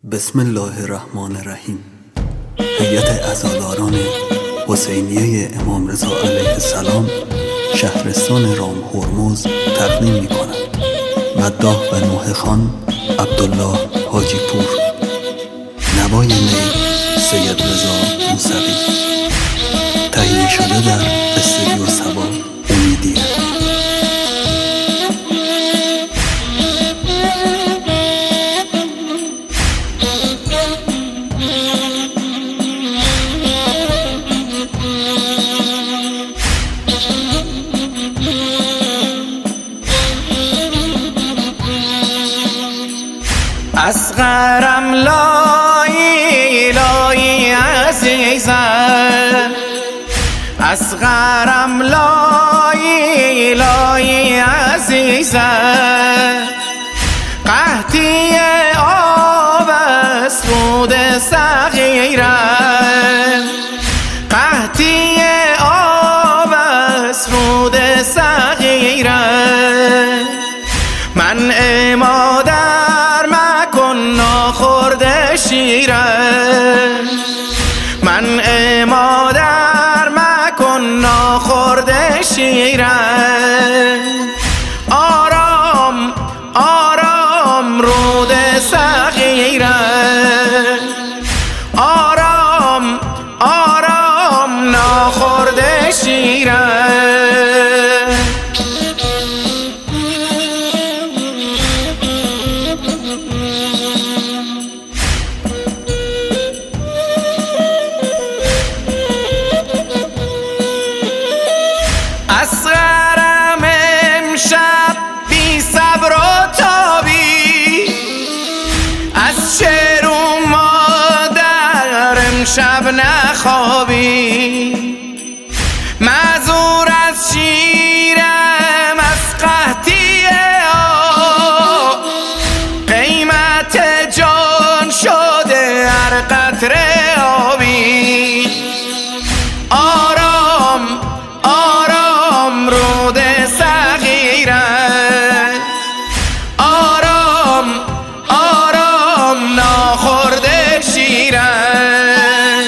بسم الله الرحمن الرحیم. هیئت عزاداران حسینیه امام رضا علیه السلام شهرستان رام هرمز تقدیم می کند. مداح و نوحه خوان عبدالله حاجی پور. نوای نی سید رضا موسوی. تهیه شده در استودیو صبا امیدیه. اصغرم لایی لایی عزیزم، اصغرم لایی لایی عزیزم. قحطی آب است رود صغیرم، قحطی آب است رود صغیرم. منع مادر مکن ناخورده شیرم، منع مادر مکن ناخورده شیرم. آرام آرام رود صغیرم، آرام آرام ناخورده شیرم. اصغرم امشب بی صبر و تابی، از شعر و مادر امشب نخوابی. معذور از شیرم از قحطی آب، قیمت جان شده هر قطره آبی. آرام آرام رود صغیرم، آرام آرام ناخورده شیرم.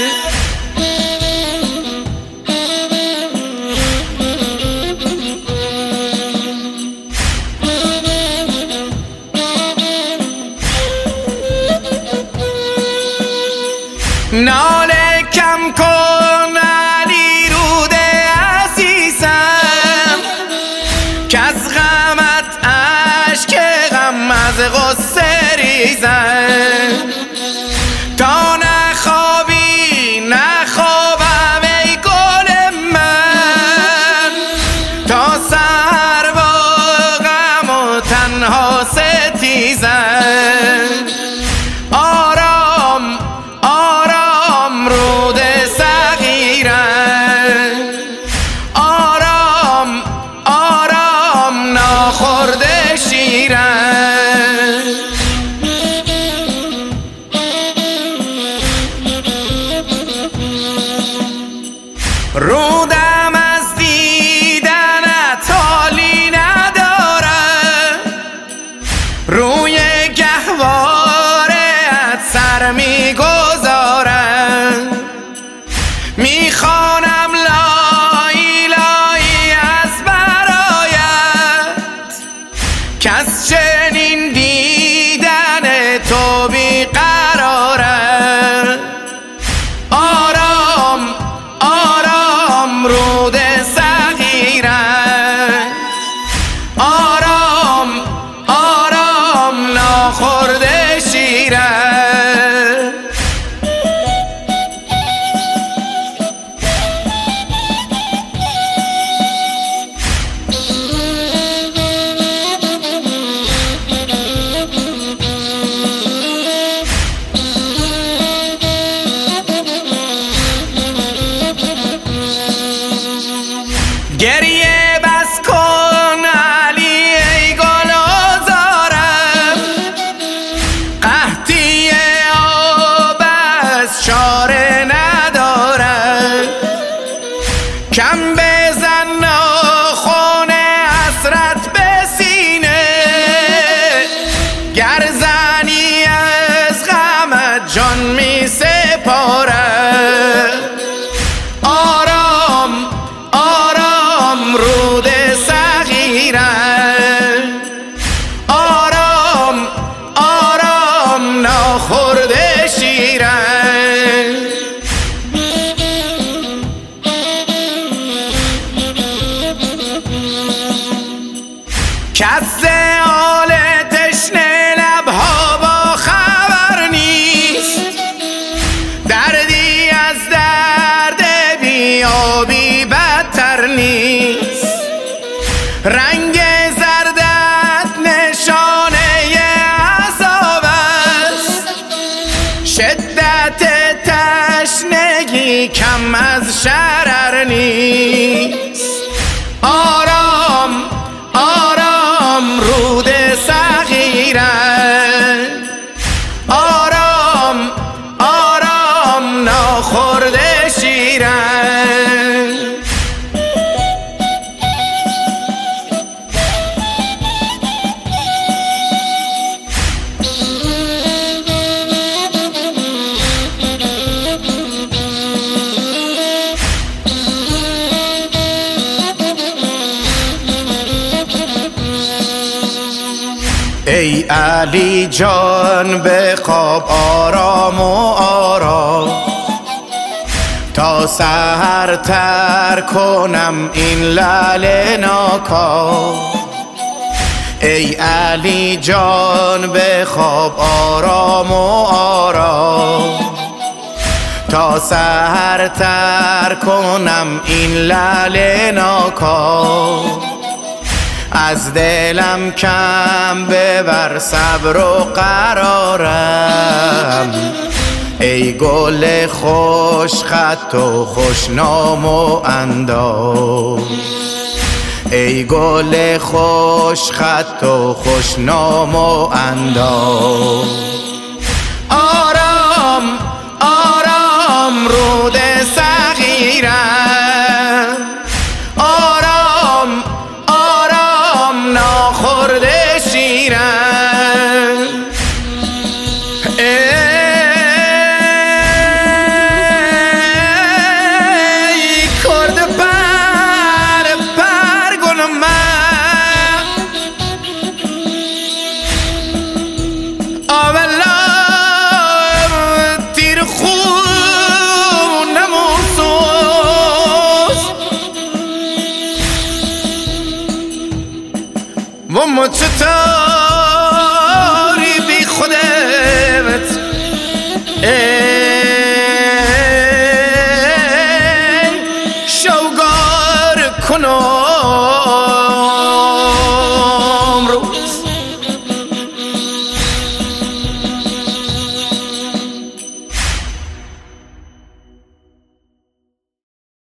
ناله کم کن علی رود عزیزم، که از غمت اشک غم از غصه ریزم. تا نخوابی نخوابم ای گل من، تا سحر با غم و تنها ستیزم. آرام آرام رود صغیرم، آرام آرام ناخورده شیرم. رودم از دیدنت حالی ندارم، روی گهوارت سر میگذارم. میخوانم لایی لایی از برایت، که از چنین دیدن تو بیقرارم. آرام آرام رود صغیرم، آرام آرام ناخورده شیرم. گریه بس کن علی ای گل آزارم، قحطی شدت تشنگی کم از شرر نیست. آرام آرام رود صغیرن، آرام آرام ناخورده شیرن. ای علی جان به خواب آرام و آرام، تا سحر تر کنم این لعل ناکام. ای علی جان به خواب آرام و آرام، تا سحر تر کنم این لعل ناکام. از دلم کم ببر صبر و قرارم، ای گل خوش خط و خوش نام و اندام. ای گل خوش خط و خوش نام و اندام. آرام آرام رود صغیرم، آرام آرام ناخورده شیرن. ای کرده پر گل من، آولا تیر خونم و سوز و ما چطوری بی خودت. شوگار کنو